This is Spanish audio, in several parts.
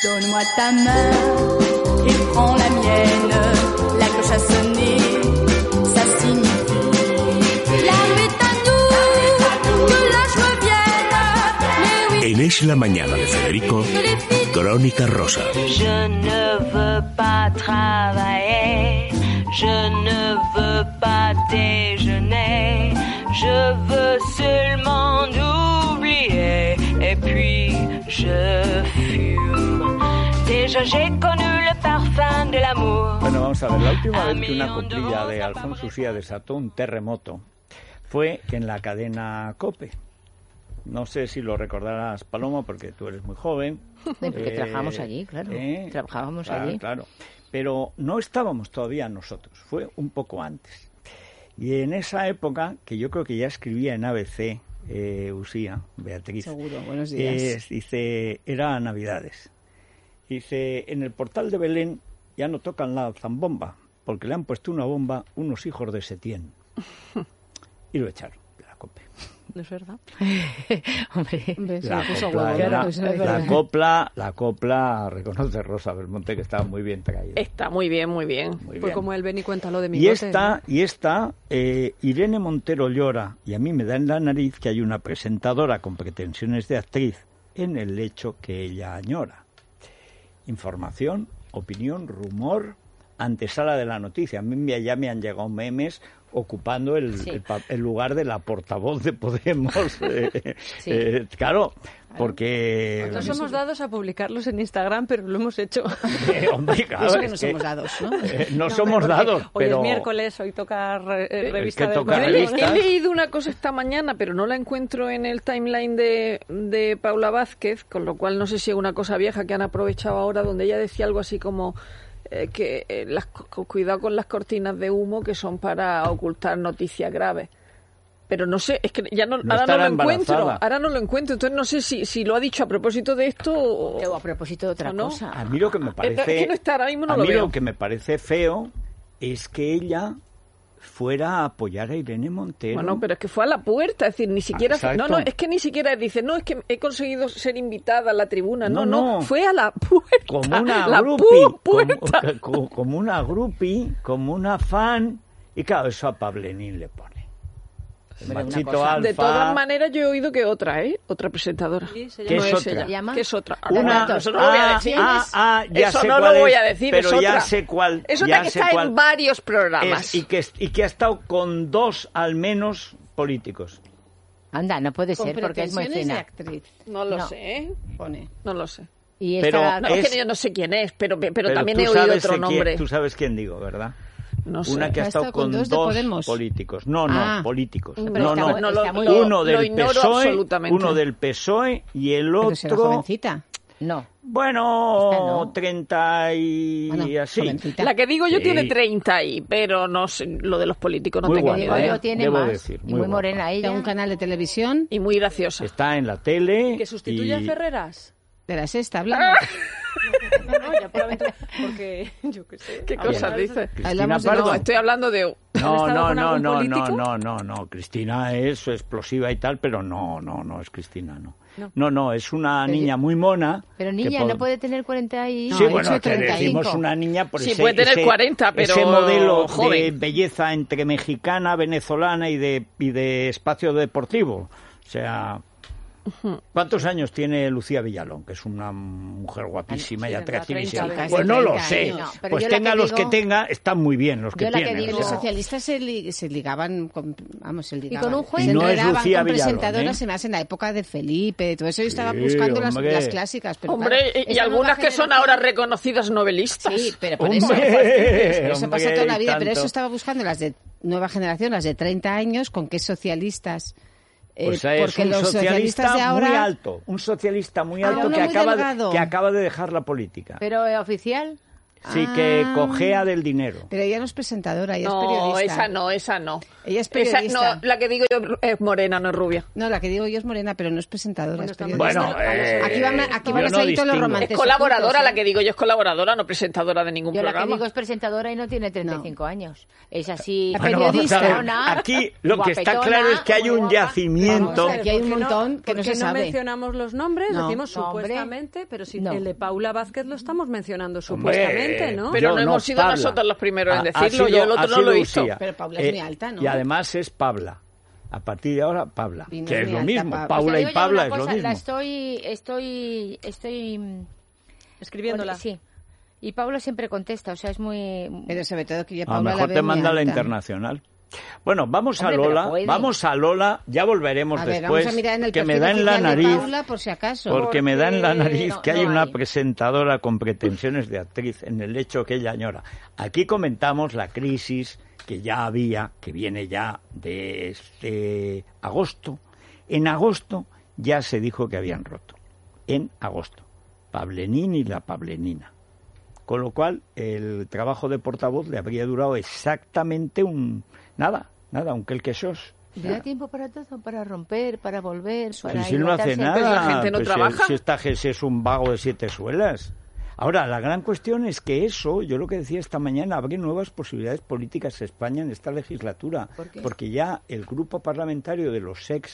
Donne-moi ta main et prends la mienne. La cloche a sonné, ça signifie l'arme est à nous, que la joie vienne. Mais oui, En Es la Mañana de Federico, Crónica Rosa. Je ne veux pas travailler, je ne veux pas déjeuner, je veux seulement oublier et puis je fume. Déjà j'ai connu le parfum de l'amour. Bueno, vamos a ver, la última vez que una coplilla de Alfonso Usía desató un terremoto fue en la cadena COPE. No sé si lo recordarás, Paloma, porque tú eres muy joven. Porque trabajamos allí, claro. Trabajábamos allí. Claro, pero no estábamos todavía nosotros, fue un poco antes. Y en esa época, que yo creo que ya escribía en ABC, Usía, Beatriz. Seguro, buenos días. Dice, era Navidades. Dice, en el portal de Belén ya no tocan la zambomba, porque le han puesto una bomba unos hijos de Setién. Y lo echaron de la COPE. ¿No es verdad? Hombre, la copla, reconoce Rosa Belmonte que estaba muy bien traída. Está muy bien, muy bien. Muy Fue bien. como el ven y cuéntalo de mi Y esta, Irene Montero llora, y a mí me da en la nariz que hay una presentadora con pretensiones de actriz en el lecho que ella añora. Información, opinión, rumor, antesala de la noticia. A mí ya me han llegado memes ocupando el lugar de la portavoz de Podemos. Claro, porque... No somos dados a publicarlos en Instagram, pero lo hemos hecho. Hombre, claro, eso que no somos dados, ¿no? No somos dados, hoy pero... es miércoles, hoy toca revista que toca del... revista. He leído una cosa esta mañana, pero no la encuentro en el timeline de Paula Vázquez, con lo cual no sé si es una cosa vieja que han aprovechado ahora, donde ella decía algo así como... cuidado con las cortinas de humo que son para ocultar noticias graves. Pero no sé, es que ya no, ahora no lo encuentro. Entonces no sé si lo ha dicho a propósito de esto o a propósito de otra cosa. A mí lo que me parece... Es que no está, ahora mismo no a lo mí veo. Lo que me parece feo es que ella fuera a apoyar a Irene Montero. Bueno, pero es que fue a la puerta, es decir, ni siquiera... Exacto. es que ni siquiera dice, no, es que he conseguido ser invitada a la tribuna. No, fue a la puerta. Como una la groupie, como una groupie, como una fan, y claro, eso a Pablenín le pone. El machito alfa. De todas maneras, yo he oído que otra presentadora. ¿Qué es otra? ¿Qué es otra? Eso no lo voy a decir. Ya eso sé no cuál lo voy es, a decir, pero es otra. ya sé cuál. Es otra que está en varios programas. Y que ha estado con 2 al menos políticos. Anda, no puede ser porque es muy fina. Actriz. No lo sé. Pone. No lo sé. Y Pero es que yo no sé quién es, pero también tú he oído sabes otro nombre. Tú sabes quién digo, ¿verdad? No sé. Una que ha estado con 2 políticos. No, políticos. Uno del PSOE y el ¿Pero será otro... jovencita? No. Bueno, no. 30 y así. Jovencita. La que digo yo Sí. tiene 30 ahí, pero no sé, lo de los políticos no Muy tengo guapa, ni idea. Lo tiene debo más. decir, y muy muy morena guapa. ella. Un canal de televisión Y muy graciosa. Está en la tele. ¿Que sustituye a Ferreras? de la Sexta, hablamos. No, ya porque yo qué sé. ¿Qué cosas dice? Hablamos de- Pardo. No, estoy hablando de... No, Cristina es explosiva y tal, pero no es Cristina, no, es una niña muy mona. Pero niña, no puede tener 40 y... Sí, No, bueno, ha dicho que 35. decimos una niña por Sí, ese, puede tener 40, pero ese modelo de joven. belleza entre mexicana, venezolana y de espacio deportivo. O sea... ¿Cuántos años tiene Lucía Villalón? Que es una mujer guapísima y atractivísima. 30, Pues no lo 30 sé. años. Pero Pues yo la tenga que los que digo- tenga, están muy bien los que Yo la que tiene. digo- Los o sea. socialistas se ligaban con, se ligaban. con un juez. Se Y no es enredaban Lucía con Villalón, presentadoras, ¿eh? se me hace en la época de Felipe, todo eso yo estaba Sí, buscando hombre. las clásicas. Pero Hombre, claro, y esa algunas nueva que son generación- ahora reconocidas novelistas. Sí, pero por Hombre, eso. Pero eso hombre, pasa toda la y vida. Pero tanto. eso estaba buscando las de nueva generación, las de 30 años, con qué socialistas. Pues es porque un los socialistas de ahora. muy alto, un socialista muy alto uno que muy delgado. acaba de dejar la política. Pero oficial. Sí, que cojea del dinero. Pero ella no es presentadora, ella es No, periodista. esa no. Ella es periodista. No, la que digo yo es morena, no es rubia. No, la que digo yo es morena, pero no es presentadora, es periodista. Bueno, aquí van a salir todos los romances. Es colaboradora, la que digo yo es colaboradora, no presentadora de ningún programa. Yo la que digo es presentadora y no tiene 35 años. Es así, periodista. Aquí lo que está claro es que hay un yacimiento. Aquí hay un montón que no se sabe. No mencionamos los nombres, decimos supuestamente, pero si el de Paula Vázquez lo estamos mencionando supuestamente, ¿no? Pero no hemos sido nosotros los primeros en decirlo, yo el otro no lo he visto. Pero Paula es muy alta, ¿no? Y además es Pabla. A partir de ahora, Pabla. Y no que es lo alta, mismo. Paula y Pabla es lo mismo. La estoy escribiéndola. Sí. Y Paula siempre contesta, o sea, es muy... Pero sobre todo que ya A Paula lo mejor la ve te muy manda la alta. internacional. Bueno, vamos Hombre, a Lola, ya volveremos A ver, después, vamos a mirar en el que me perfil da en la oficial de nariz, Paula, por si acaso. porque me da en la nariz que hay no una hay. presentadora con pretensiones de actriz en el hecho que ella añora. Aquí comentamos la crisis que ya había, que viene ya desde agosto. En agosto ya se dijo que habían roto. En agosto. Pablenín y la Pablenina. Con lo cual, el trabajo de portavoz le habría durado exactamente un quelquesos. ¿Le da tiempo para todo? Para romper, para volver, para Si no hace inventarse? nada, Pero la gente no pues trabaja. si esta Jesús es un vago de 7 suelas. Ahora, la gran cuestión es que eso, yo lo que decía esta mañana, abre nuevas posibilidades políticas en España en esta legislatura. ¿Por qué? Porque ya el grupo parlamentario de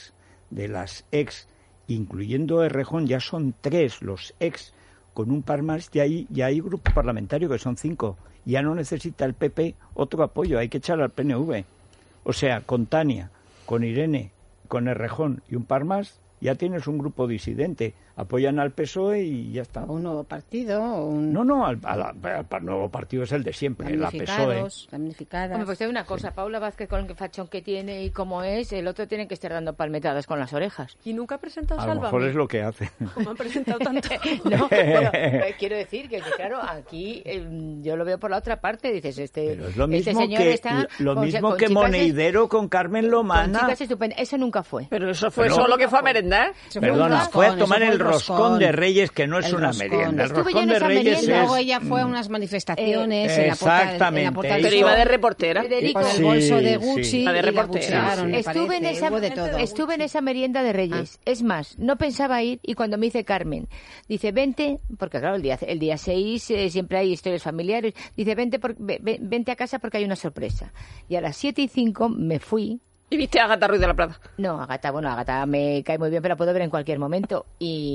las ex, incluyendo Errejón, ya son 3 los ex, con un par más, ya hay grupo parlamentario que son 5. Ya no necesita el PP otro apoyo, hay que echar al PNV. O sea, con Tania, con Irene, con Errejón y un par más, ya tienes un grupo disidente. Apoyan al PSOE y ya está. Un nuevo partido. No, al nuevo partido es el de siempre, la PSOE. Damnificadas. Hombre, pues te digo una cosa, Paula Vázquez con el fachón que tiene y cómo es, el otro tiene que estar dando palmetadas con las orejas. Y nunca ha presentado A lo Sálvame. mejor es lo que hace. Como han presentado tanto. No, bueno, quiero decir que claro, aquí yo lo veo por la otra parte, dices, Pero es lo mismo este señor que, está lo con mismo que chicas Moneidero con Carmen con Lomana. chicas estupendas. Eso nunca fue. Pero eso fue Pero- solo que fue a merendar. Perdona, fue a tomar el roscón de Reyes, que no es El una roscón. merienda. El Estuve yo roscón en de esa Reyes merienda. Y luego es... ella fue a unas manifestaciones en la exactamente. Porta del Pero iba de reportera. Federico, con el Sí, bolso de sí. Gucci La de y reportera. la buchearon, me Estuve en, parece. Hubo de todo. estuve en esa merienda de Reyes. Es más, no pensaba ir y cuando me dice Carmen, dice, vente, porque claro, el día 6 siempre hay historias familiares, dice, vente a casa porque hay una sorpresa. Y a las 7:05 me fui. Y viste a Agatha Ruiz de la Prada. No, Agatha me cae muy bien, pero la puedo ver en cualquier momento.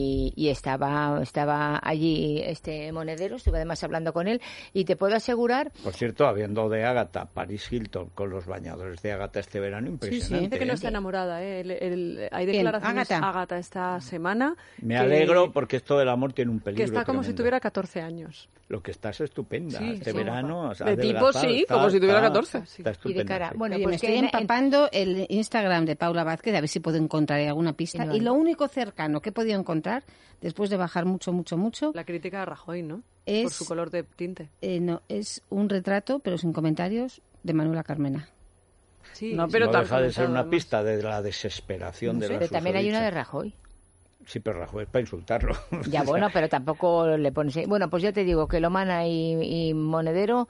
Y estaba allí Monedero, estuve además hablando con él, y te puedo asegurar... Por cierto, habiendo de Ágata, Paris Hilton con los bañadores de Ágata este verano, impresionante. Dice que no ¿eh? está enamorada, hay declaraciones Ágata esta semana. Me alegro porque esto del amor tiene un peligro Que está como si tremendo. tuviera 14 años. Lo que estás estupenda. Sí, este sí. verano... De tipo, sí, como si tuviera 14. Está estupenda. Y de cara, sí. bueno, Oye, pues me estoy que empapando el Instagram de Paula Vázquez, a ver si puedo encontrar alguna pista. No, Y no. lo único cercano que he podido encontrar, después de bajar mucho, La crítica de Rajoy, ¿no? Es- Por su color de tinte. no, es un retrato, pero sin comentarios, de Manuela Carmena. Sí, No, sí, pero no tan deja de ser una además. pista de la desesperación de la pero también hay una de susodicha. Rajoy. Sí, pero Rajoy es para insultarlo. Ya, bueno, pero tampoco le pones... Bueno, pues ya te digo que Lomana y Monedero...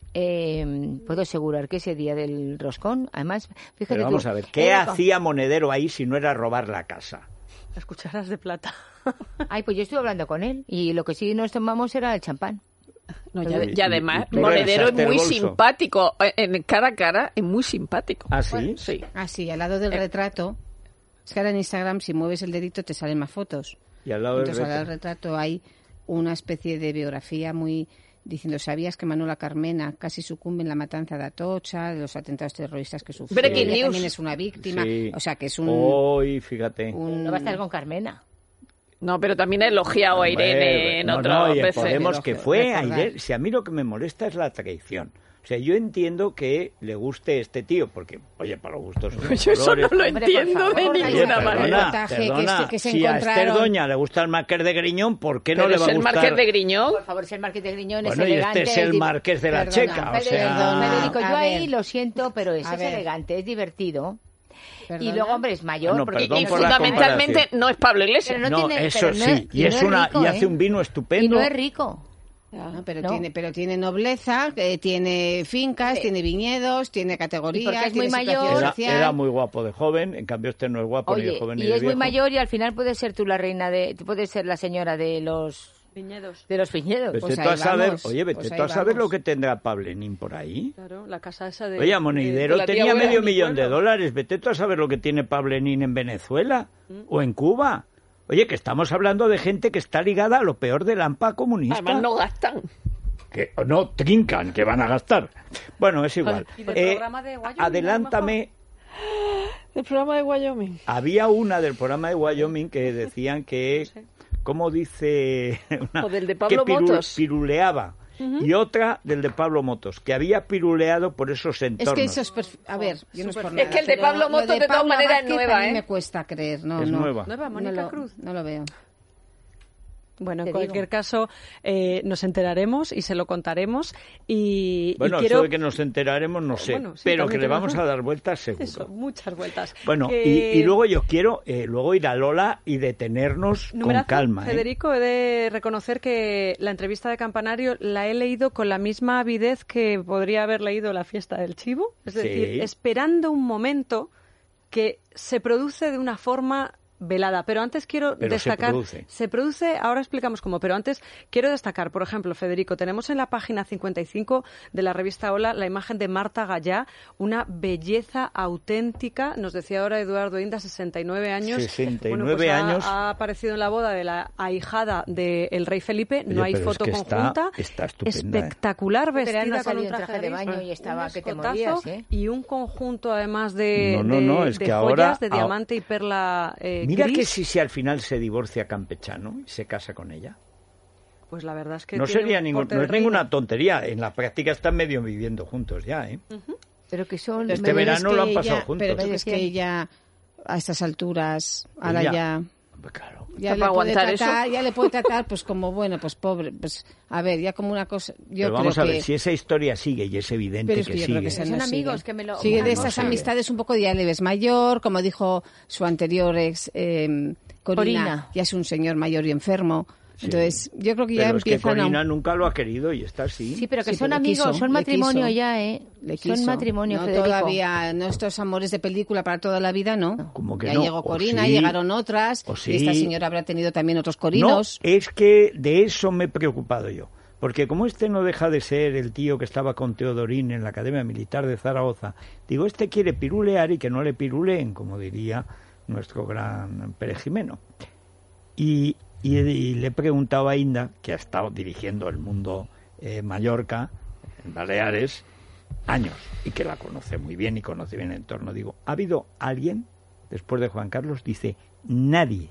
puedo asegurar que ese día del roscón, además, fíjate Pero vamos tú, a ver, ¿qué era- hacía Monedero ahí si no era robar la casa? Las cucharas de plata. Ay, pues yo estuve hablando con él y lo que sí nos tomamos era el champán. No, Y- y además, y tú Monedero es revisaste el muy bolso. simpático. En cara a cara es muy simpático. ¿Ah, sí? Sí. Ah, sí, al lado del retrato. Es que ahora en Instagram, si mueves el dedito, te salen más fotos. Y al lado del Entonces, al lado del retrato. retrato hay una especie de biografía muy diciendo, ¿sabías que Manuela Carmena casi sucumbe en la matanza de Atocha, de los atentados terroristas que sufrió? Breaking Ella news. también es una víctima. Sí. O sea, que es un... Hoy, fíjate. No va a estar con Carmena. No, pero también ha elogiado a Irene en no, otras no, y en veces. Podemos que fue a Recordar. Irene. Si a mí lo que me molesta es la traición. O sea, yo entiendo que le guste este tío, porque, oye, para los gustos son los Yo eso no colores. lo Hombre, por entiendo de favor, ninguna Oye, manera. reportaje Perdona, que se si a Esther encontraron- Doña le gusta el Marqués de Griñón, ¿por qué no Pero le es va a el gustar? Marqués de Griñón. Por favor, es el Marqués de Griñón, Bueno, es y elegante. este es el Marqués de la Perdona, Checa, o sea... Federico, yo A ahí ver. lo siento, pero es A ver. elegante, es divertido. ¿Perdona? Y luego, hombre, es mayor. Bueno, porque perdón Y por la fundamentalmente comparación. no es Pablo Iglesias. Pero No, tiene- eso pero no sí, es- y es no es una rico, y hace ¿eh? un vino Y estupendo. no es rico. No, pero tiene nobleza, tiene fincas, tiene viñedos, tiene categoría, es muy mayor. Era muy guapo de joven, en cambio este no es guapo ni de joven ni de viejo. Y es muy mayor y al final puedes ser tú la reina puedes ser la señora de los viñedos. De los viñedos. Vete tú a saber lo que tendrá Pablenín por ahí. Claro, la casa esa de... Oye, Monedero tenía $500,000. Vete tú a saber lo que tiene Pablenín en Venezuela o en Cuba. Oye, que estamos hablando de gente que está ligada a lo peor del AMPA comunista. Además no gastan. Que no trincan, que van a gastar. Bueno, es igual. ¿Y del programa de Wyoming? Adelántame. ¿El programa de Wyoming? Había una del programa de Wyoming que decían que, ¿cómo dice? O del de Pablo Motos. Piruleaba. Y otra del de Pablo Motos, que había piruleado por esos entornos. Es que eso es... A ver, yo no es por nada. Es que el de Pablo Motos de todas maneras es nueva, a mí me cuesta creer. No, es nueva. ¿Nueva, Mónica Cruz? No lo veo. Bueno, en cualquier caso, nos enteraremos y se lo contaremos. Bueno, eso de que nos enteraremos no sé, pero que le vamos a dar vueltas seguro. Eso, muchas vueltas. Bueno, y luego yo quiero luego ir a Lola y detenernos con calma. Federico, he de reconocer que la entrevista de Campanario la he leído con la misma avidez que podría haber leído La fiesta del chivo. Es decir, esperando un momento que se produce de una forma velada, pero antes quiero destacar, se produce, ahora explicamos cómo, pero antes quiero destacar, por ejemplo, Federico, tenemos en la página 55 de la revista Hola la imagen de Marta Gallá, una belleza auténtica, nos decía ahora Eduardo Inda, 69 años. 69 años. Ha aparecido en la boda de la ahijada del rey Felipe, no hay foto conjunta. Está estupenda, espectacular vestida con un traje de baño y estaba que te morías, y un conjunto además de es que joyas ahora, de diamante y perla. Mira gris. que si al final se divorcia Campechano y se casa con ella. Pues la verdad es que no es ninguna tontería. En la práctica están medio viviendo juntos ya, ¿eh? Pero que son... Este verano lo han pasado juntos. Pero es que ella, a estas alturas, ahora ya... Claro. Ya le puede tratar, pues como, bueno, pues pobre, pues a ver, ya como una cosa... Pero vamos a ver, si esa historia sigue, y es evidente que sigue. Creo que son amigos que me lo... Sigue de esas amistades un poco, ya le ves mayor, como dijo su anterior ex, Corina, ya es un señor mayor y enfermo. Sí. Entonces, yo creo que ya empiezan es que Corina nunca lo ha querido y está así. Sí, pero que son amigos, son matrimonio ya, ¿eh? Son matrimonio, no, Federico. Todavía, no estos amores de película para toda la vida, ¿no? Como que ya no. Llegó Corina, llegaron otras, y esta señora habrá tenido también otros corinos. No, es que de eso me he preocupado yo. Porque como este no deja de ser el tío que estaba con Teodorín en la Academia Militar de Zaragoza, digo, este quiere pirulear y que no le piruleen, como diría nuestro gran Pérez Jimeno. Y le he preguntado a Inda, que ha estado dirigiendo El Mundo Mallorca, en Baleares, años, y que la conoce muy bien y conoce bien el entorno. Digo, ¿ha habido alguien, después de Juan Carlos? Dice, nadie.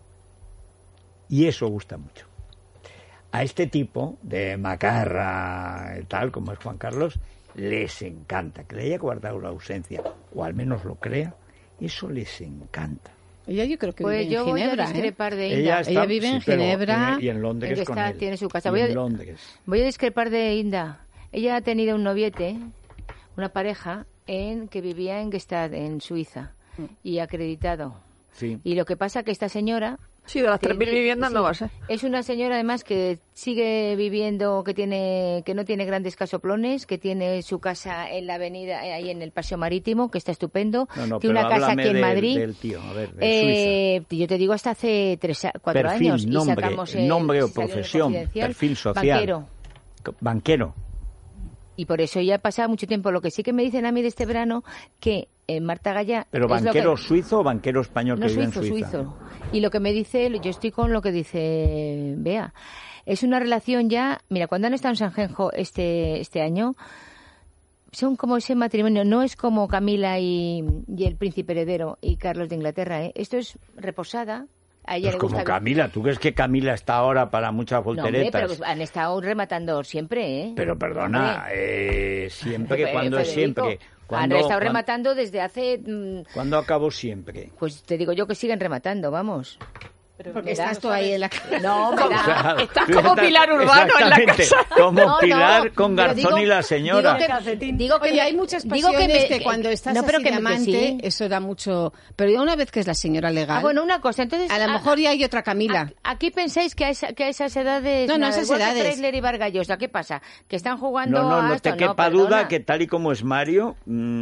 Y eso gusta mucho. A este tipo de macarra, tal como es Juan Carlos, les encanta. Que le haya guardado la ausencia, o al menos lo crea, eso les encanta. Ella yo creo que pues vive en Ginebra. Ella vive en Ginebra. Y en Londres con él. Tiene su casa. Voy a discrepar de Inda. Ella ha tenido un noviete, una pareja, que vivía en Gstaad, en Suiza, y acreditado. Sí. Y lo que pasa que esta señora... Sí, de las 3.000 viviendas no va a ser. Es una señora además que sigue viviendo, que no tiene grandes casoplones, que tiene su casa en la avenida, ahí en el Paseo Marítimo, que está estupendo. Tiene una casa aquí en Madrid. Del tío, a ver, de Suiza. Yo te digo hasta hace 4 años. Nombre, y sacamos nombre o profesión, perfil social. Banquero. Y por eso ya ha pasado mucho tiempo. Lo que sí que me dicen a mí de este verano, que Marta Gallá... ¿Pero banquero suizo o banquero español que vive en Suiza? Suizo. Y lo que me dice, yo estoy con lo que dice Bea. Es una relación ya... Mira, cuando han estado en Sanjenjo este año, son como ese matrimonio. No es como Camila y el príncipe heredero y Carlos de Inglaterra, ¿eh? Esto es reposada. A ella pues le como gusta Camila, ¿tú crees que Camila está ahora para muchas volteretas? No, pero han estado rematando siempre, ¿eh? Pero perdona, siempre, ¿cuándo es siempre? Han estado rematando desde hace... ¿Cuándo acabó siempre? Pues te digo yo que siguen rematando, vamos. Porque estás tú ahí en la casa. No, estás como Pilar Urbano en la casa. Como Pilar con Garzón y la señora. Digo que hay muchas pasiones que cuando estás así de amante, eso da mucho... Pero ya una vez que es la señora legal... bueno, una cosa, entonces... A lo mejor ya hay otra Camila. Aquí pensáis que a esas edades... No, esas edades. Preisler y Vargas Llosa, ¿qué pasa? Que están jugando no te quepa duda que tal y como es Mario...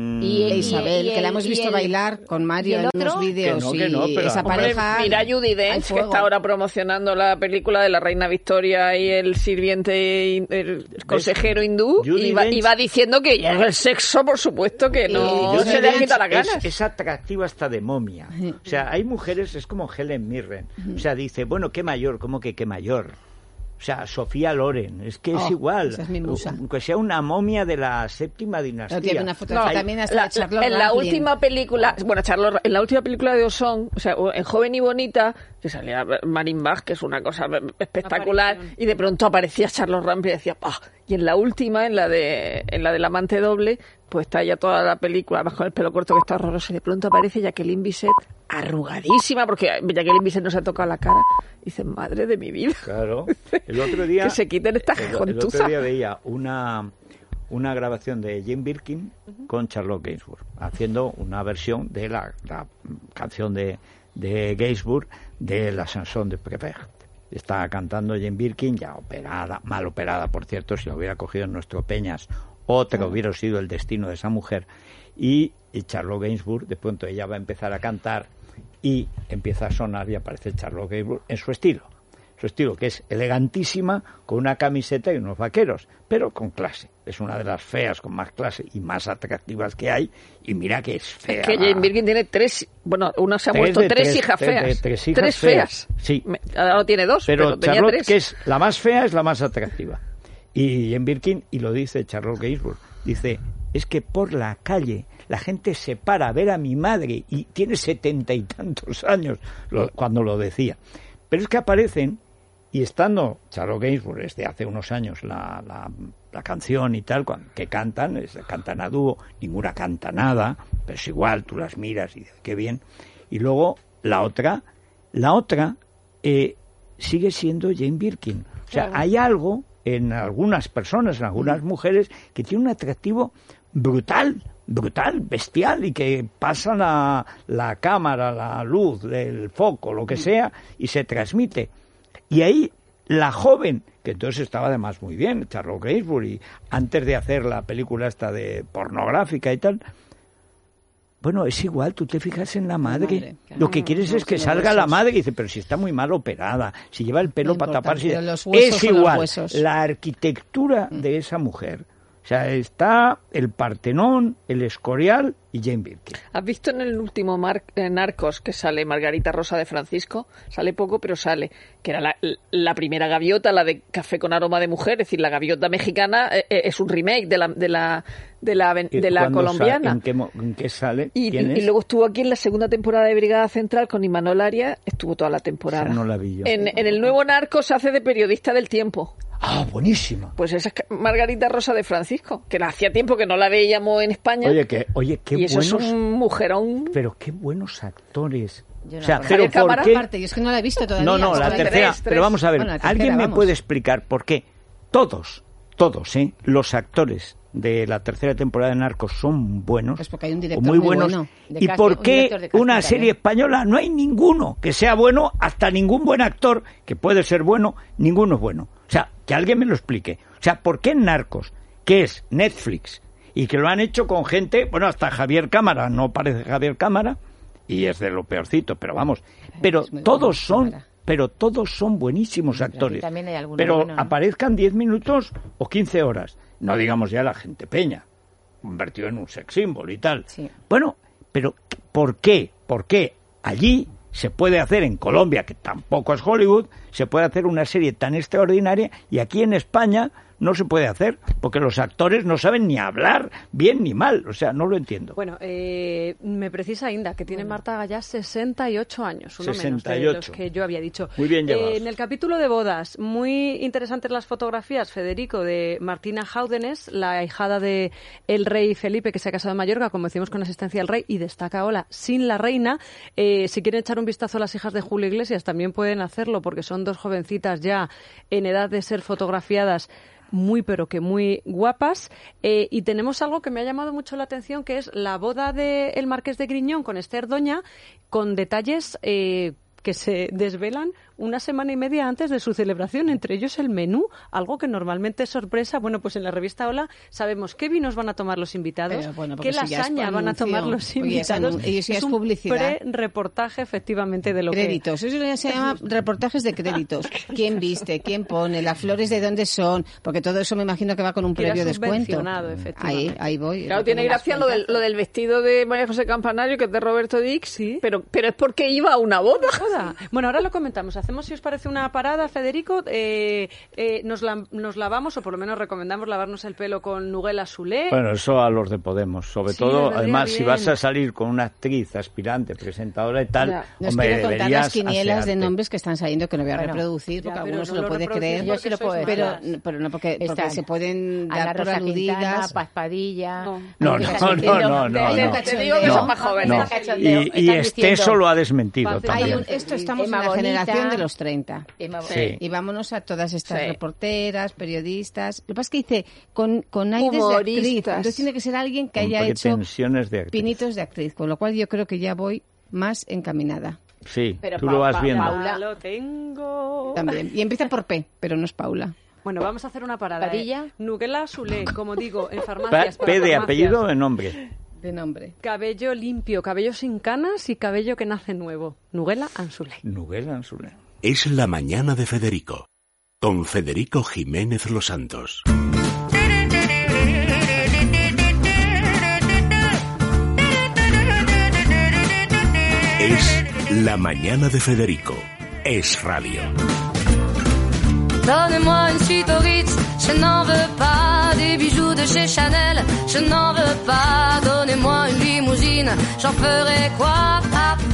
Y Isabel, que la hemos visto bailar con Mario en unos vídeos. Pero esa pareja... Mira Judi Dench, que está ahora promocionando la película de la Reina Victoria y el sirviente, el consejero hindú, y va diciendo que ya el sexo, por supuesto, que no se le quita las ganas. Es atractiva hasta de momia. O sea, hay mujeres, es como Helen Mirren. O sea, dice, bueno, qué mayor, ¿cómo que qué mayor? O sea, Sofía Loren, es que es igual. Esa es mi musa. Aunque sea una momia de la 7ª dinastía. No, tiene una fotografía también hasta Charlotte en la última película, en la última película de Ozón, o sea, en Joven y Bonita, que salía Marin Bach, que es una cosa espectacular, y de pronto aparecía Charlotte Rampling y decía, ¡pah! Y en la última, en la del amante doble, pues está ya toda la película, además con el pelo corto que está horroroso, y de pronto aparece Jacqueline Bisset, arrugadísima, porque Jacqueline Bisset no se ha tocado la cara. Y dice, madre de mi vida. Claro. El otro día... que se quiten estas jontuzas. El otro día veía una grabación de Jane Birkin con Charlotte Gainsbourg, haciendo una versión de la canción de Gainsbourg de La Chanson de Préfet. Está cantando Jane Birkin, ya operada, mal operada, por cierto, si lo hubiera cogido en nuestro Peñas, otra hubiera sido el destino de esa mujer. Y Charlotte Gainsbourg, de pronto ella va a empezar a cantar y empieza a sonar y aparece Charlotte Gainsbourg en su estilo. Su estilo, que es elegantísima, con una camiseta y unos vaqueros, pero con clase. Es una de las feas con más clase y más atractivas que hay. Y mira que es fea. Es que Jane Birkin tiene una se ha muerto tres hijas feas. Tres feas. Sí. Ahora tiene dos, pero tenía Charlotte, tres. Que es la más fea, es la más atractiva. Y Jane Birkin, y lo dice Charlotte Gainsbourg, dice, es que por la calle la gente se para a ver a mi madre y tiene 70 y tantos años cuando lo decía. Pero es que aparecen, y estando Charlotte Gainsbourg desde hace unos años la canción y tal, que cantan a dúo, ninguna canta nada, pero es igual, tú las miras y dices, qué bien. Y luego la otra sigue siendo Jane Birkin. O sea, hay algo en algunas personas, en algunas mujeres, que tiene un atractivo brutal, bestial, y que pasan la cámara, la luz, el foco, lo que sea, y se transmite. Y ahí la joven, que entonces estaba además muy bien, Charlotte Gainsbourg, y antes de hacer la película esta de pornográfica y tal, bueno, es igual, tú te fijas en la madre. Lo que quieres es que salga la madre y dice, pero si está muy mal operada, si lleva el pelo para taparse. Es igual, la arquitectura de esa mujer. O sea, está el Partenón, el Escorial y Jane Birkin. ¿Has visto en el último Narcos que sale Margarita Rosa de Francisco? Sale poco, pero sale. Que era la primera gaviota, la de Café con aroma de mujer. Es decir, la gaviota mexicana es un remake de la colombiana. ¿En qué sale? Y luego estuvo aquí en la segunda temporada de Brigada Central con Imanol Arias. Estuvo toda la temporada. O sea, no la vi yo. En el nuevo Narcos hace de periodista del tiempo. ¡Ah, buenísima! Pues esa es Margarita Rosa de Francisco, que hacía tiempo que no la veíamos en España. Oye, qué y eso buenos... es un mujerón. Pero qué buenos actores. Yo no, o sea, pero ¿por qué? Yo es que no la he visto todavía. No, la tercera. Pero vamos a ver, bueno, ¿alguien me puede explicar por qué todos, los actores de la tercera temporada de Narcos son buenos, pues porque hay un director muy buenos, bueno. y por qué una serie española no hay ninguno que sea bueno, hasta ningún buen actor que puede ser bueno, ninguno es bueno? O sea, que alguien me lo explique. O sea, ¿por qué Narcos, que es Netflix, y que lo han hecho con gente, bueno, hasta Javier Cámara, no parece Javier Cámara, y es de lo peorcito, pero vamos, pero todos son buenísimos actores, pero aparezcan 10 minutos o 15 horas, no digamos ya la gente peña, convertido en un sex symbol y tal. Sí. Bueno, pero ¿por qué? Porque allí se puede hacer, en Colombia, que tampoco es Hollywood, se puede hacer una serie tan extraordinaria, y aquí en España no se puede hacer, porque los actores no saben ni hablar bien ni mal, o sea, no lo entiendo. Bueno, me precisa Inda, que tiene Marta Gallás 68 años, uno 68. menos de los que yo había dicho. Muy bien llevados. En el capítulo de bodas, muy interesantes las fotografías, Federico, de Martina Jáudenes, la ahijada de el rey Felipe, que se ha casado en Mallorca, como decimos, con asistencia del rey, y destaca Ola sin la reina. Si quieren echar un vistazo a las hijas de Julio Iglesias, también pueden hacerlo, porque son dos jovencitas ya en edad de ser fotografiadas, muy pero que muy guapas, y tenemos algo que me ha llamado mucho la atención, que es la boda del Marqués de Griñón con Esther Doña, con detalles que se desvelan una semana y media antes de su celebración, entre ellos el menú, algo que normalmente es sorpresa. Bueno, pues en la revista Hola sabemos qué vinos van a tomar los invitados, qué lasaña van a tomar los invitados. Es un publicidad. Pre-reportaje, efectivamente, de lo créditos. Eso ya se llama reportajes de créditos. ¿Quién viste? ¿Quién pone? ¿Las flores de dónde son? Porque todo eso me imagino que va con un previo descuento. Ahí voy. Claro, tiene gracia lo del vestido de María José Campanario, que es de Roberto Dix, sí. pero es porque iba a una boda. Bueno, ahora lo comentamos. Hacemos, si os parece, una parada, Federico. Nos lavamos, o por lo menos recomendamos lavarnos el pelo con Nugela Soler. Bueno, eso a los de Podemos. Sobre todo, además, bien. Si vas a salir con una actriz, aspirante, presentadora y tal, nos hombre, quiero contar las quinielas asearte. de nombres que están saliendo, que no voy a reproducir, porque alguno se lo puede creer. Yo sí lo puedo decir. Pero no porque se pueden dar por aludidas. Paspadilla. No. Te digo que son más jóvenes. Y Esteso lo ha desmentido también. Esto estamos en la generación de los 30. Sí. Y vámonos a todas estas reporteras, periodistas. Lo que pasa es que dice con aires de actriz. Entonces tiene que ser alguien que haya hecho pinitos de actriz. Con lo cual yo creo que ya voy más encaminada. Sí, pero tú lo vas viendo. Paula lo tengo. También. Y empieza por P, pero no es Paula. Bueno, vamos a hacer una parada. Padilla. Nugela Soler, como digo, en farmacias. P de apellido o de nombre. De nombre. Cabello limpio, cabello sin canas y cabello que nace nuevo. Nugela Anzulé. Nugela Anzulé. Es la mañana de Federico, con Federico Jiménez Los Santos. Es la mañana de Federico. Es radio. Donnez-moi une suite au Ritz, je n'en veux pas. Des bijoux de chez Chanel, je n'en veux pas. Donnez-moi une limousine, j'en ferai quoi?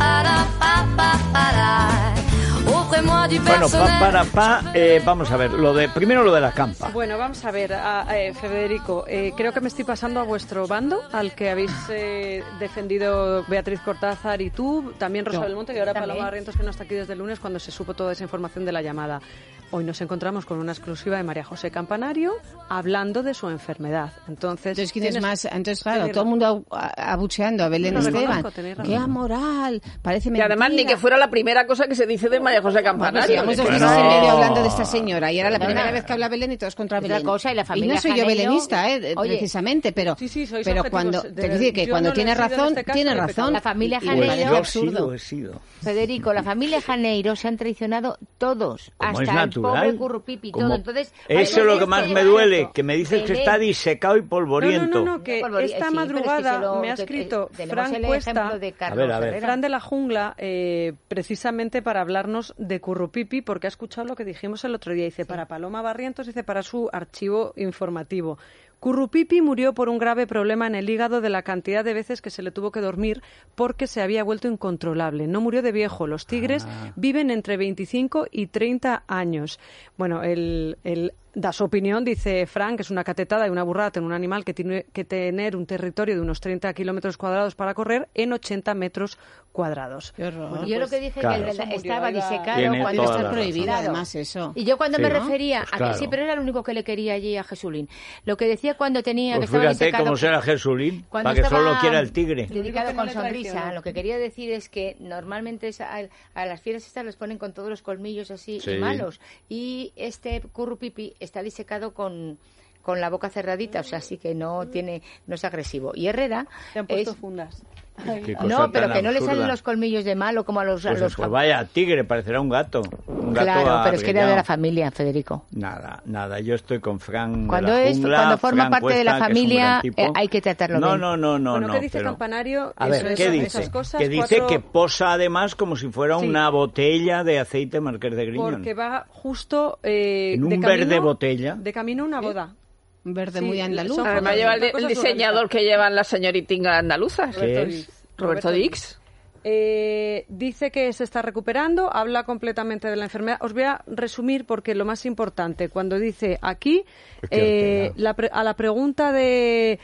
Bueno, vamos a ver, primero lo de la campa. Bueno, vamos a ver, Federico, creo que me estoy pasando a vuestro bando, al que habéis defendido Beatriz Cortázar y tú, también Rosa Belmonte, y ahora Paloma Barrientos, que no está aquí desde el lunes, cuando se supo toda esa información de la llamada. Hoy nos encontramos con una exclusiva de María José Campanario hablando de su enfermedad. Entonces ¿quién es más? Entonces, claro, todo el mundo abucheando a Belén Esteban. ¡Qué amoral! Parece mentira. Y además ni que fuera la primera cosa que se dice de María José Campanario. Llevamos 2 meses y medio hablando de esta señora, y era la primera vez que habla Belén y todos contra Belén. Cosa, y la familia no soy yo belenista, precisamente, pero cuando cuando tiene razón, tiene razón. La familia Janeiro, absurdo. He sido. Federico, la familia Janeiro se han traicionado todos, hasta el pobre Currupipi, todo. Entonces, eso es lo que más me duele, que me dices que está disecado y polvoriento. No, que esta madrugada me ha escrito Fran Cuesta, Fran de la Jungla, precisamente para hablarnos de Currupipi, porque ha escuchado lo que dijimos el otro día. Dice, para Paloma Barrientos, dice, para su archivo informativo. Currupipi murió por un grave problema en el hígado de la cantidad de veces que se le tuvo que dormir porque se había vuelto incontrolable. No murió de viejo. Los tigres viven entre 25 y 30 años. Bueno, él da su opinión, dice Frank, que es una catetada y una burrada tener un animal que tiene que tener un territorio de unos 30 kilómetros cuadrados para correr en 80 metros cuadrados. Bueno, yo lo que dije que estaba disecado cuando está prohibido, además, eso. Y yo cuando me refería a que sí, pero era lo único que le quería allí a Jesulín. Lo que decía cuando tenía que estaba fíjate disecado, cómo será Jesulín, para que solo quiera el tigre. Dedicado con sonrisa. Lo que quería decir es que normalmente a las fieras estas les ponen con todos los colmillos así y malos. Y este Currupipi está disecado con la boca cerradita, o sea, así que no es agresivo. Y Herrera te han puesto fundas. No, pero que no le salen los colmillos de malo como a los... Pues vaya, tigre, parecerá un gato. Claro, pero es que era de la familia, Federico. Nada, yo estoy con Fran cuando de la jungla, cuando forma Fran parte Cuesta, de la familia hay que tratarlo bien. No, ¿qué dice Campanario? A ver, ¿qué dice? Esas cosas, que dice que posa además como si fuera una botella de aceite Marqués de Griñón. Porque va justo en un verde botella. De camino a una boda. Un verde muy andaluz. Además lleva el diseñador que llevan las señoritas andaluzas. Roberto Dix. Dice que se está recuperando, habla completamente de la enfermedad. Os voy a resumir porque lo más importante, cuando dice aquí, a la pregunta de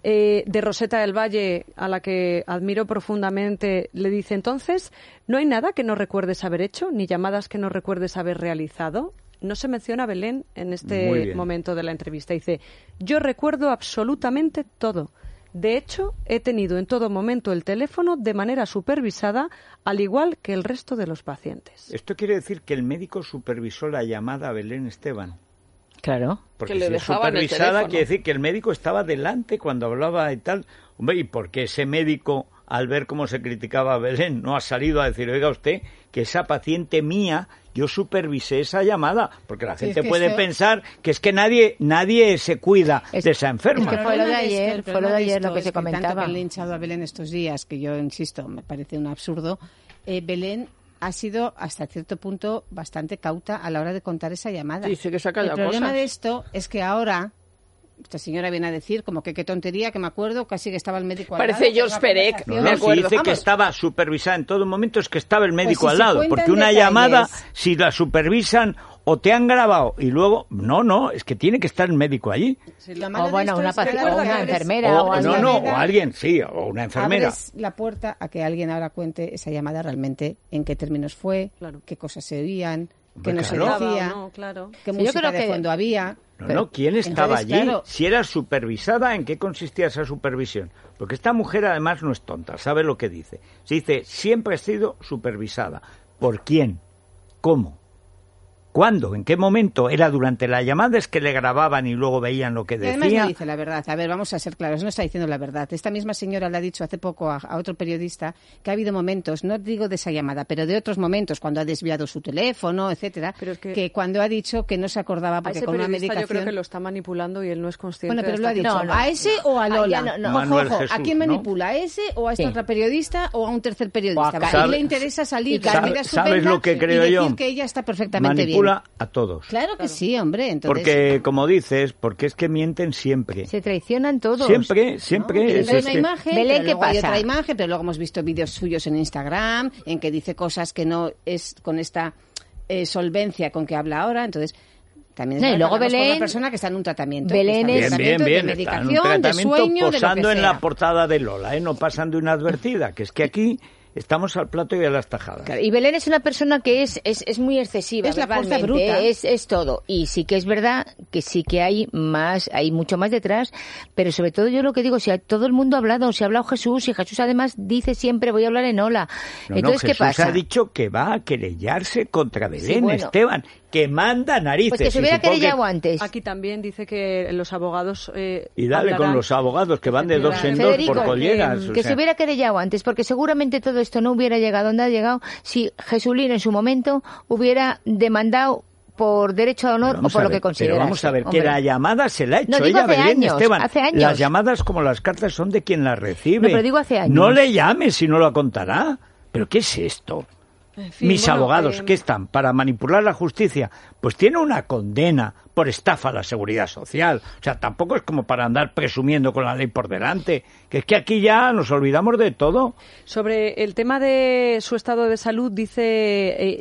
Roseta del Valle, a la que admiro profundamente, le dice entonces, ¿no hay nada que no recuerdes haber hecho, ni llamadas que no recuerdes haber realizado? No se menciona a Belén en este momento de la entrevista. Dice, yo recuerdo absolutamente todo. De hecho, he tenido en todo momento el teléfono de manera supervisada, al igual que el resto de los pacientes. Esto quiere decir que el médico supervisó la llamada a Belén Esteban. Claro. Porque si es supervisada quiere decir que el médico estaba delante cuando hablaba y tal. Hombre, ¿y por qué ese médico, al ver cómo se criticaba a Belén, no ha salido a decir, oiga usted, que esa paciente mía, yo supervisé esa llamada? Porque la gente puede pensar que es que nadie se cuida de esa enferma. Es que fue lo de ayer lo que se comentaba. Tanto que han linchado a Belén estos días, que yo insisto, me parece un absurdo, Belén ha sido hasta cierto punto bastante cauta a la hora de contar esa llamada. Dice que saca el problema de esto es que ahora esta señora viene a decir como que qué tontería, que me acuerdo casi que estaba el médico al lado. Parece George Perec, me acuerdo. Si dice que estaba supervisada en todo momento es que estaba el médico al lado, porque una llamada, si la supervisan o te han grabado y luego, es que tiene que estar el médico allí. O bueno, una enfermera o alguien, o una enfermera. Abres la puerta a que alguien ahora cuente esa llamada realmente, en qué términos fue, qué cosas se oían, qué no se decía, qué música de fondo había. ¿Quién estaba allí? Claro. Si era supervisada, ¿en qué consistía esa supervisión? Porque esta mujer además no es tonta, sabe lo que dice. Se dice, siempre ha sido supervisada. ¿Por quién? ¿Cómo? ¿Cuándo? ¿En qué momento? ¿Era durante la llamada? ¿Es que le grababan y luego veían lo que decía? Además no dice la verdad. A ver, vamos a ser claros, no está diciendo la verdad. Esta misma señora le ha dicho hace poco a otro periodista que ha habido momentos, no digo de esa llamada, pero de otros momentos, cuando ha desviado su teléfono, etcétera, que cuando ha dicho que no se acordaba porque con una medicación... Yo creo que lo está manipulando y él no es consciente. Bueno, pero lo ha dicho. ¿A ese o a Lola? Ojo, ¿a quién manipula? ¿A ese o a esta otra periodista o a un tercer periodista? A él le interesa salir, ¿sabes lo que creo y decir yo? Que ella está perfectamente manipula bien. A todos. Claro que sí, hombre. Entonces... Porque, como dices, porque es que mienten siempre. Se traicionan todos. Siempre. Hay una imagen, Belén, pero luego hay otra imagen, pero luego hemos visto vídeos suyos en Instagram en que dice cosas que no es con esta solvencia con que habla ahora, entonces... También y luego Belén, una persona que está en un tratamiento. Belén es bien, de medicación, está en un tratamiento, de sueño, posando de lo que en sea. la portada de Lola, no pasando inadvertida, que es que aquí estamos al plato y a las tajadas. Claro, y Belén es una persona que es muy excesiva, es la fuerza bruta, es todo. Y sí que es verdad que sí que hay mucho más detrás, pero sobre todo yo lo que digo, si todo el mundo ha hablado, si ha hablado Jesús, y Jesús además dice siempre voy a hablar en hola. Entonces, ¿qué pasa? Jesús ha dicho que va a querellarse contra Belén Esteban, que manda narices. Pues que se hubiera querellado antes. Aquí también dice que los abogados... y dale con los abogados, que van de dos en dos por colleras. Que se hubiera querellado antes, porque seguramente todo esto no hubiera llegado donde ha llegado si Jesulín en su momento hubiera demandado por derecho de honor o por lo que considera. Pero vamos a ver, que la llamada se la ha hecho ella, Belén Esteban. Hace años. Las llamadas como las cartas son de quien las recibe. No, pero digo hace años. No le llames si no lo contará. ¿Pero qué es esto? En fin, mis abogados, ¿qué están? ¿Para manipular la justicia? Pues tiene una condena por estafa a la seguridad social. O sea, tampoco es como para andar presumiendo con la ley por delante. Que es que aquí ya nos olvidamos de todo. Sobre el tema de su estado de salud, dice...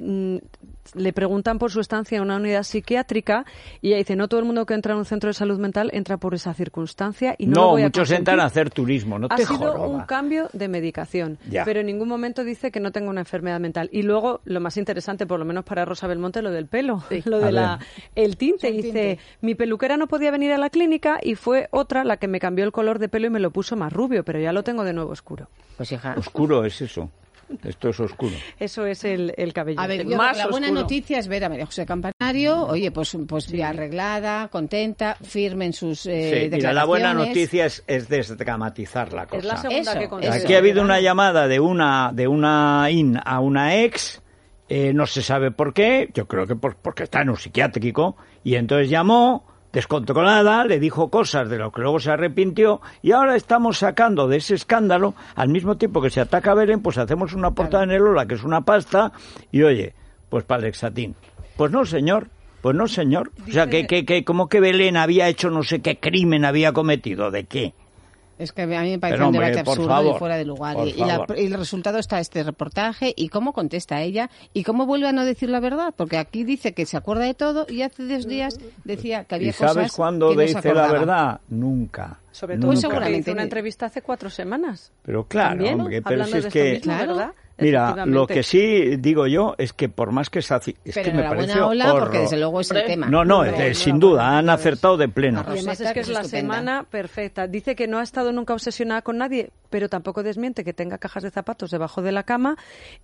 le preguntan por su estancia en una unidad psiquiátrica y ella dice, no todo el mundo que entra en un centro de salud mental entra por esa circunstancia y no lo voy a muchos entran a hacer turismo, no te joroba. Ha sido un cambio de medicación, pero en ningún momento dice que no tenga una enfermedad mental. Y luego, lo más interesante, por lo menos para Rosa Belmonte, lo del pelo, lo de el tinte. Dice, mi peluquera no podía venir a la clínica y fue otra la que me cambió el color de pelo y me lo puso más rubio, pero ya lo tengo de nuevo oscuro. Pues hija. Oscuro es eso. Esto es oscuro. Eso es el cabello. A ver, la buena noticia es ver a María José Campanario, oye, pues bien arreglada, contenta, firme en sus declaraciones. Mira, la buena noticia es desdramatizar la cosa. Es la segunda que contesto. Aquí ha habido una llamada de una a una ex, no se sabe por qué, yo creo que porque está en un psiquiátrico, y entonces llamó descontrolada, le dijo cosas de lo que luego se arrepintió, y ahora estamos sacando de ese escándalo, al mismo tiempo que se ataca a Belén, pues hacemos una portada en el Ola, que es una pasta, y oye, pues para el Exatín. Pues no, señor. O sea, que como que Belén había hecho no sé qué crimen había cometido, ¿de qué? Es que a mí me parece un debate absurdo y fuera de lugar. Y el resultado está este reportaje y cómo contesta ella y cómo vuelve a no decir la verdad. Porque aquí dice que se acuerda de todo y hace 2 días decía que había cosas que no se acordaba. ¿Y sabes cuándo dice la verdad? Nunca. Sobre todo seguramente hizo una entrevista hace 4 semanas. Pero claro, hombre, pero si es que... ¿verdad? Mira, lo que sí digo yo es que por más que es que me parece porque desde luego es el tema. Sin duda, han acertado de pleno. Y además es que es la semana perfecta. Dice que no ha estado nunca obsesionada con nadie, pero tampoco desmiente que tenga cajas de zapatos debajo de la cama.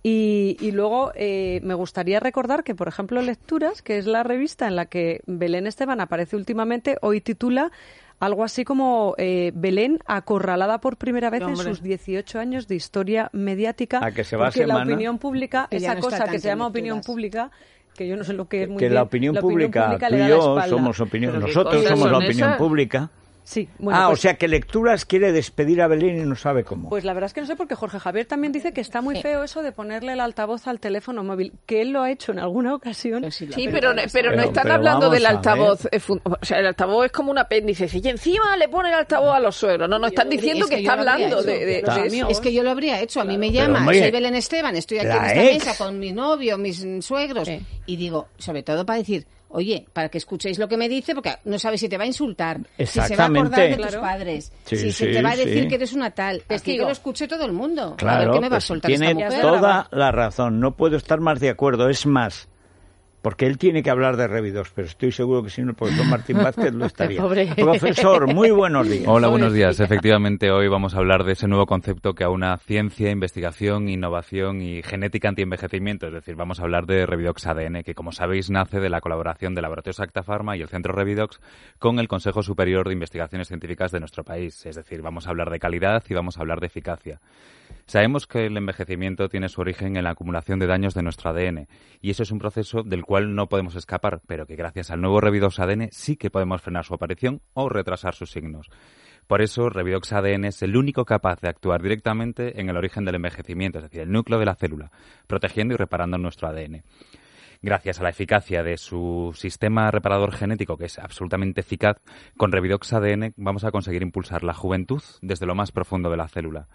Y luego me gustaría recordar que, por ejemplo, Lecturas, que es la revista en la que Belén Esteban aparece últimamente, hoy titula algo así como Belén acorralada por primera vez en sus 18 años de historia mediática. A que se va porque semana, la opinión pública, esa cosa que se llama opinión pública, que yo no sé lo que es muy bien. Que la opinión pública, tú y yo somos opinión, nosotros somos la opinión pública. Sí, bueno, o sea que Lecturas quiere despedir a Belén y no sabe cómo. Pues la verdad es que no sé, porque Jorge Javier también dice que está muy feo eso de ponerle el altavoz al teléfono móvil, que él lo ha hecho en alguna ocasión. Sí, pero no están hablando del altavoz. O sea, el altavoz es como un apéndice, y encima le pone el altavoz a los suegros. No están diciendo que está hablando de eso. Es que yo lo habría hecho. A mí me llama, soy Belén Esteban, estoy aquí en esta mesa con mi novio, mis suegros, y digo, sobre todo para decir... Oye, para que escuchéis lo que me dice, porque no sabes si te va a insultar, si se va a acordar de tus padres, si se te va a decir que eres una tal. Así que lo escuche todo el mundo. Claro, a ver qué me va a soltar esta mujer. Tiene toda la razón. No puedo estar más de acuerdo. Es más, porque él tiene que hablar de Revidox, pero estoy seguro que si no el profesor Martín Vázquez lo estaría. Profesor, muy buenos días. Hola, buenos días. Efectivamente, hoy vamos a hablar de ese nuevo concepto que aúna ciencia, investigación, innovación y genética antienvejecimiento. Es decir, vamos a hablar de Revidox ADN, que como sabéis nace de la colaboración de Laboratorios Acta Pharma y el Centro Revidox con el Consejo Superior de Investigaciones Científicas de nuestro país. Es decir, vamos a hablar de calidad y vamos a hablar de eficacia. Sabemos que el envejecimiento tiene su origen en la acumulación de daños de nuestro ADN y eso es un proceso del cual no podemos escapar, pero que gracias al nuevo Revidox ADN sí que podemos frenar su aparición o retrasar sus signos. Por eso, Revidox ADN es el único capaz de actuar directamente en el origen del envejecimiento, es decir, el núcleo de la célula, protegiendo y reparando nuestro ADN. Gracias a la eficacia de su sistema reparador genético, que es absolutamente eficaz, con Revidox ADN vamos a conseguir impulsar la juventud desde lo más profundo de la célula.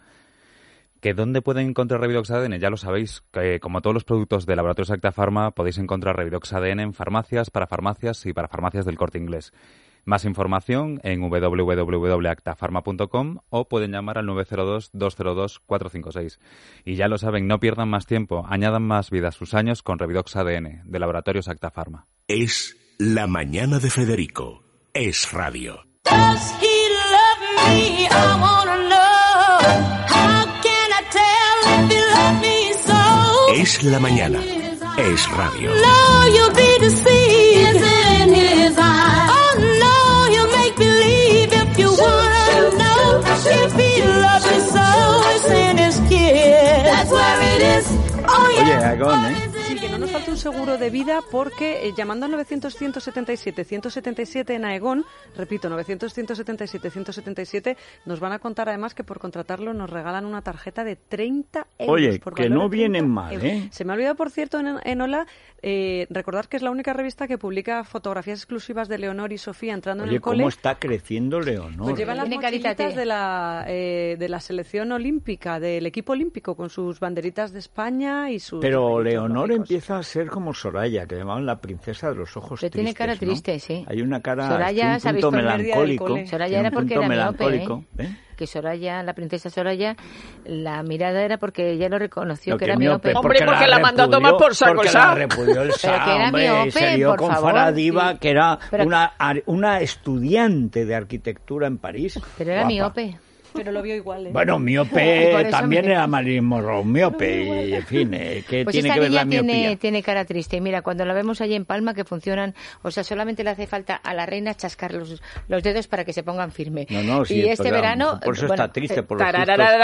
¿Que dónde pueden encontrar Revidox ADN? Ya lo sabéis, que como todos los productos de Laboratorios Acta Pharma podéis encontrar Revidox ADN en farmacias y para farmacias del Corte Inglés. Más información en www.actafarma.com o pueden llamar al 902-202-456. Y ya lo saben, no pierdan más tiempo, añadan más vida a sus años con Revidox ADN de Laboratorios Acta Pharma. Es La Mañana de Federico. Es radio. Does he love me? I wanna know. Es la mañana. Es radio. No, you'll be deceived in his eyes. Oh no, he'll make believe if you wanna know. If he loves you so, it's in his kiss. That's where it is. Oh yeah. Oye, Agón, Sí, que no nos falta un seguro de vida porque llamando al 900-177-177 en Aegon, repito, 900-177-177, nos van a contar además que por contratarlo nos regalan una tarjeta de 30 euros. Oye, que no vienen mal, ¿eh? Se me ha olvidado, por cierto, en Hola, recordar que es la única revista que publica fotografías exclusivas de Leonor y Sofía entrando en el cole. ¿Cómo está creciendo Leonor? Pues llevan las mochilitas de la selección olímpica, del equipo olímpico, con sus banderitas de España y sus... Pero Leonor empieza a ser como Soraya, que llamaban la princesa de los ojos tristes. Tiene cara triste, ¿no? sí. Hay una cara, Soraya, un punto melancólico. Soraya era porque era miope, que Soraya, la princesa Soraya, la mirada era porque ella lo reconoció que era miope. Hombre, porque la mandó a tomar por saco. Porque la repudió el pero que era miope, se lió con favor, Faradiva, sí. que era una estudiante de arquitectura en París. Pero era miope. Pero lo vio igual, ¿eh? Bueno, miope también era Marilyn Monroe, miope, y en fin, ¿qué pues tiene que ver la miopía? Tiene cara triste. Y mira, cuando la vemos allí en Palma, que funcionan, o sea, solamente le hace falta a la reina chascar los dedos para que se pongan firme. No, sí, y este verano... Por eso está triste, por los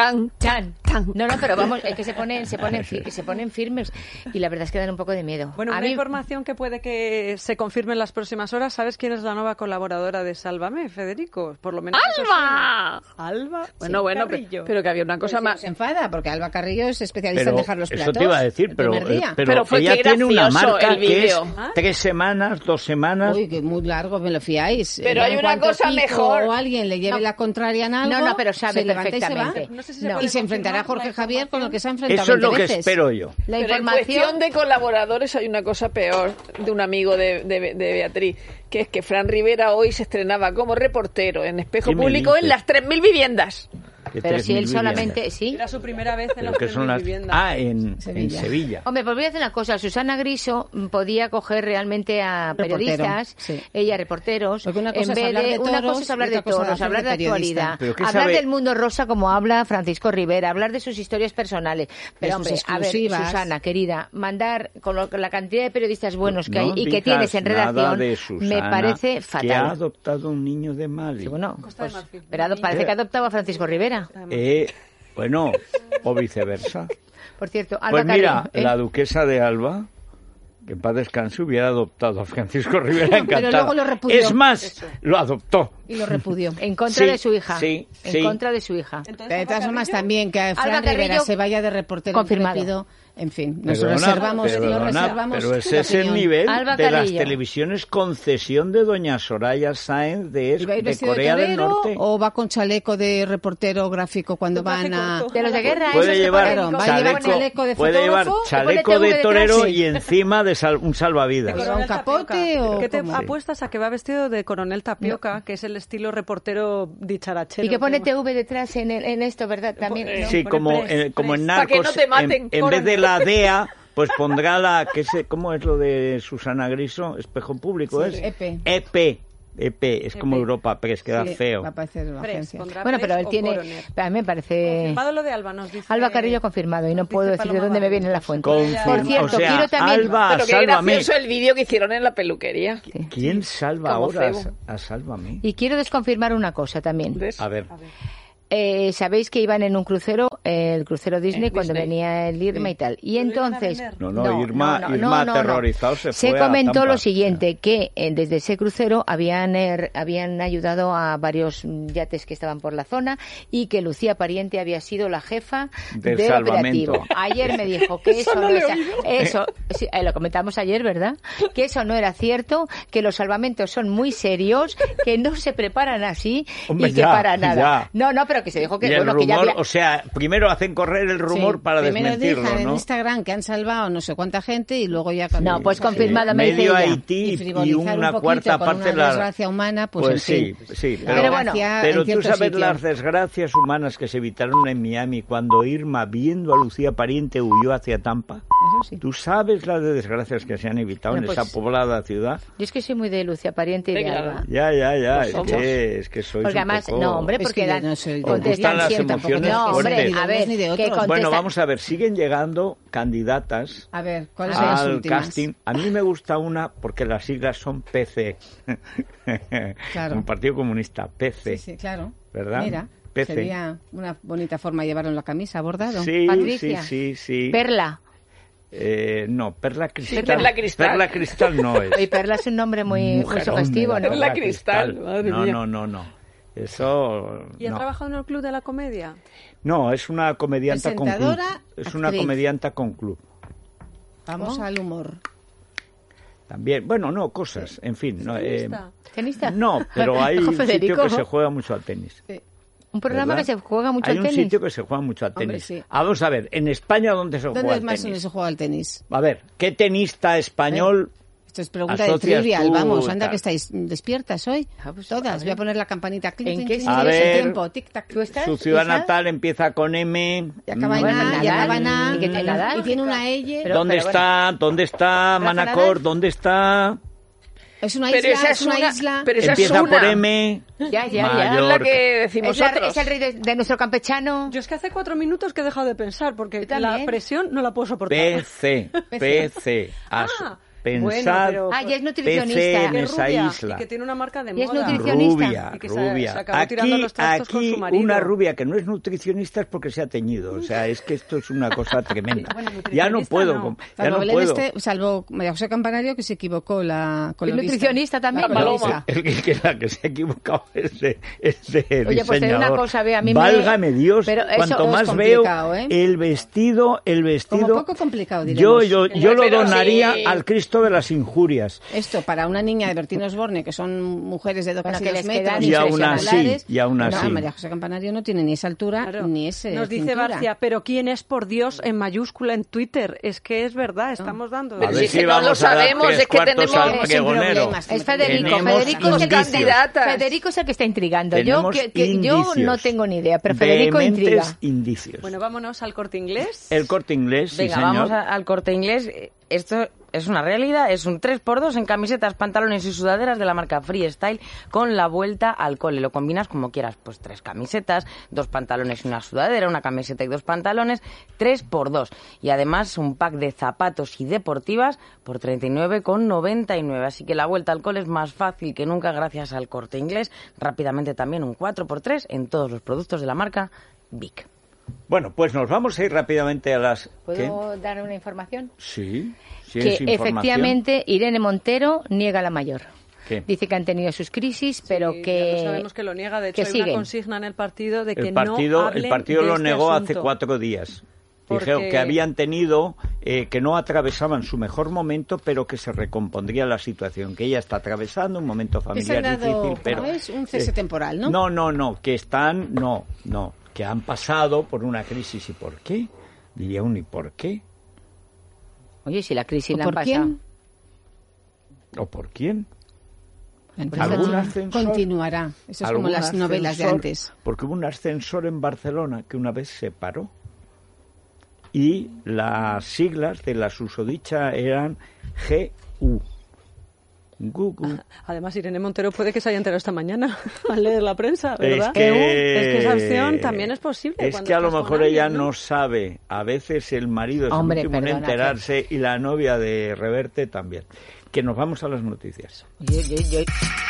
No, pero vamos, es que se ponen firmes y la verdad es que dan un poco de miedo. Bueno, una información que puede que se confirme en las próximas horas. ¿Sabes quién es la nueva colaboradora de Sálvame, Federico? Por lo menos ¡Alba! ¿Alba? Bueno, pero que había una cosa más... Se enfada, porque Alba Carrillo es especialista en dejar los platos. Eso te iba a decir, pero ella tiene una marca que es 3 semanas, 2 semanas... Uy, que muy largo, me lo fiáis. Pero hay una cosa mejor. O alguien le lleve la contraria en algo, pero sabe perfectamente. Y se enfrentará a Jorge Javier con el que se ha enfrentado Eso es lo que veces. espero yo. La información... en cuestión de colaboradores hay una cosa peor de un amigo de Beatriz, que es que Fran Rivera hoy se estrenaba como reportero en Espejo Público en las 3.000 viviendas. Pero si él solamente... ¿sí? Era su primera vez en las 3.000 viviendas. En Sevilla. Hombre, pues voy a decir una cosa. Susana Griso podía coger realmente a periodistas, ella reporteros, una cosa en vez de... Una cosa es hablar de toros, hablar de actualidad, hablar del mundo rosa como habla Francisco Rivera, hablar de sus historias personales. Pero hombre, a ver, Susana, querida, mandar con la cantidad de periodistas buenos que hay y que tienes en redacción, me parece fatal. Que ha adoptado un niño de Mali. Sí, bueno, pero parece que ha adoptado a Francisco Rivera. Bueno, o viceversa. Por cierto, Alba pues mira, Carrillo, la duquesa de Alba, que en paz descanse, hubiera adoptado a Francisco Rivera encantada. Pero luego lo repudió. Es más, lo adoptó. Y lo repudió. En contra de su hija. Sí. Contra de su hija. Entonces, de todas formas, también que Fran Rivera se vaya de reportero confirmado. En fin, nos reservamos. Pero ese es el nivel de las televisiones concesión de doña Soraya Sáenz de Corea del Norte. ¿O va con chaleco de reportero gráfico cuando van a... De los de guerra, puede llevar chaleco de puede llevar chaleco de torero y encima de un salvavidas. ¿Un capote o qué te apuestas a que va vestido de coronel Tapioca, que es el estilo reportero dicharachero? Y que pone TV detrás en esto, ¿verdad? También. Sí, como en Narcos. Para que no te maten. En vez de la DEA, pues pondrá ¿cómo es lo de Susana Griso? Espejo Público, sí, ¿es? EP, es como Europa Press, queda feo. Va a parecer una agencia. Bueno, pero él tiene... A mí me parece... Confirmado lo de Alba, nos dice... Alba Carrillo confirmado, y no puedo decir de dónde me viene la fuente. Por cierto, quiero también... Alba, pero qué gracioso el vídeo que hicieron en la peluquería. ¿Quién salva ahora a Sálvame? Y quiero desconfirmar una cosa también. A ver. Sabéis que iban en un crucero, el crucero Disney, cuando venía el Irma y tal. Y entonces... Irma aterrorizado se fue. Se comentó lo siguiente, que desde ese crucero habían ayudado a varios yates que estaban por la zona y que Lucía Pariente había sido la jefa del operativo. Ayer me dijo que eso no era... Eso, sí, lo comentamos ayer, ¿verdad? Que eso no era cierto, que los salvamentos son muy serios, que no se preparan así. Hombre, y que para nada. No, pero que se dijo que... Y bueno, el rumor, que ya había... o sea, primero hacen correr el rumor para desmentirlo, primero ¿no? en Instagram que han salvado no sé cuánta gente y luego ya... No, pues confirmado, me dice medio ella. Haití y una cuarta parte de la desgracia humana, pues en fin. Sí, pero bueno, tú sabes las desgracias humanas que se evitaron en Miami cuando Irma, viendo a Lucía Pariente, huyó hacia Tampa. Eso sí. ¿Tú sabes las desgracias que se han evitado en esa poblada ciudad? Yo es que soy muy de Lucía Pariente y de Alba. Ya, es que soy porque además, no, hombre, porque dan... Contestan las emociones fuertes. A ver, bueno, vamos a ver, siguen llegando candidatas al casting. A mí me gusta una porque las siglas son PC. Claro. Un Partido Comunista, PC. Sí, claro. ¿Verdad? Mira, PC. sería una bonita forma de llevarlo en la camisa, bordado. Sí, Patricia. sí. Perla. No, Perla Cristal. Perla Cristal no es. Y Perla es un nombre muy sugestivo, ¿no? Perla Cristal, madre mía. No. Eso. ¿Y ha trabajado en el Club de la Comedia? No, es una comedianta con club. Es actriz. una comedianta con club. Vamos al humor. También, bueno, no, cosas, en fin. ¿Tenista? No, pero hay un sitio que se juega mucho al tenis. Un programa ¿verdad? que se juega mucho al tenis. Hay un sitio que se juega mucho al tenis. Hombre, sí. Vamos a ver, en España, ¿dónde se juega al tenis? ¿Dónde es más donde se juega al tenis? A ver, ¿qué tenista español... Esto es pregunta de trivial, vamos, anda que estáis despiertas hoy. Pues, todas, voy a poner la campanita. ¿En qué a ver, tiempo? Tic, tac. ¿Tú estás? Su ciudad natal empieza con M. Y acaba en A, y acaba en A. ¿Y tiene una L. ¿Dónde está Manacor? ¿Dónde está...? Es una isla, es una isla. Pero esa empieza es una. por M. Ya. Es la que decimos nosotros. Es el rey de nuestro campechano. Yo es que hace 4 minutos que he dejado de pensar, porque la presión no la puedo soportar. PC. Pensad, bueno, pero... ya es nutricionista. PC en que esa rubia, isla. Y que tiene una marca de Y es moda. nutricionista. Y que Rubia. se acabó tirando los trastos con su marido. Una rubia que no es nutricionista es porque se ha teñido. O sea, es que esto es una cosa tremenda. Bueno, ya no puedo. no. Ya no puedo. Salvo María José Campanario, que se equivocó la colorista. ¿Es nutricionista también? La que se ha equivocado es de Oye, pues te digo una cosa, a mí válgame Dios, pero eso cuanto es más veo ¿eh? el vestido... Como poco complicado, yo diremos. lo donaría al Cristo de las injurias. Esto para una niña de Bertín Osborne, que son mujeres de casi 2 metros. Y aún así. María José Campanario no tiene ni esa altura ni ese Nos dice cintura. Barcia, pero ¿quién es por Dios en mayúscula en Twitter? Es que es verdad, estamos dando... Pero si no lo sabemos, es que tenemos... Es Federico. Federico es el que está intrigando. Yo no tengo ni idea, pero Federico intriga. Indicios. Bueno, vámonos al Corte Inglés. El Corte Inglés, Venga, sí, señor. vamos al Corte Inglés. Esto es una realidad, es un 3x2 en camisetas, pantalones y sudaderas de la marca Freestyle con la vuelta al cole. Lo combinas como quieras, pues 3 camisetas, 2 pantalones y una sudadera, una camiseta y 2 pantalones, 3x2. Y además un pack de zapatos y deportivas por 39,99. Así que la vuelta al cole es más fácil que nunca gracias al Corte Inglés. Rápidamente también un 4x3 en todos los productos de la marca Vic. Bueno, pues nos vamos a ir rápidamente a las... ¿Puedo dar una información? Sí, que efectivamente Irene Montero niega la mayor. ¿Qué? Dice que han tenido sus crisis, pero que... Ya lo sabemos que lo niega. De hecho, hay siguen. una consigna en el partido de que el partido este lo negó hace 4 días. Dijeron que habían tenido, que no atravesaban su mejor momento, pero que se recompondría la situación, que ella está atravesando un momento familiar difícil, pero... Es un cese temporal, ¿no? No, que están... No, que han pasado por una crisis. ¿Y por qué? Diría uno, ¿y por qué? Oye, si la crisis la han ¿Por pasado. quién? ¿O por quién? ¿Algún ascensor? Continuará. Eso es como las novelas de antes. Porque hubo un ascensor en Barcelona que una vez se paró y las siglas de la susodicha eran GU. Google. Además, Irene Montero puede que se haya enterado esta mañana al leer la prensa, ¿verdad? Es que esa opción también es posible. Es que a lo mejor ella no sabe. A veces el marido es el último en enterarse y la novia de Reverte también. Que nos vamos a las noticias. Yo.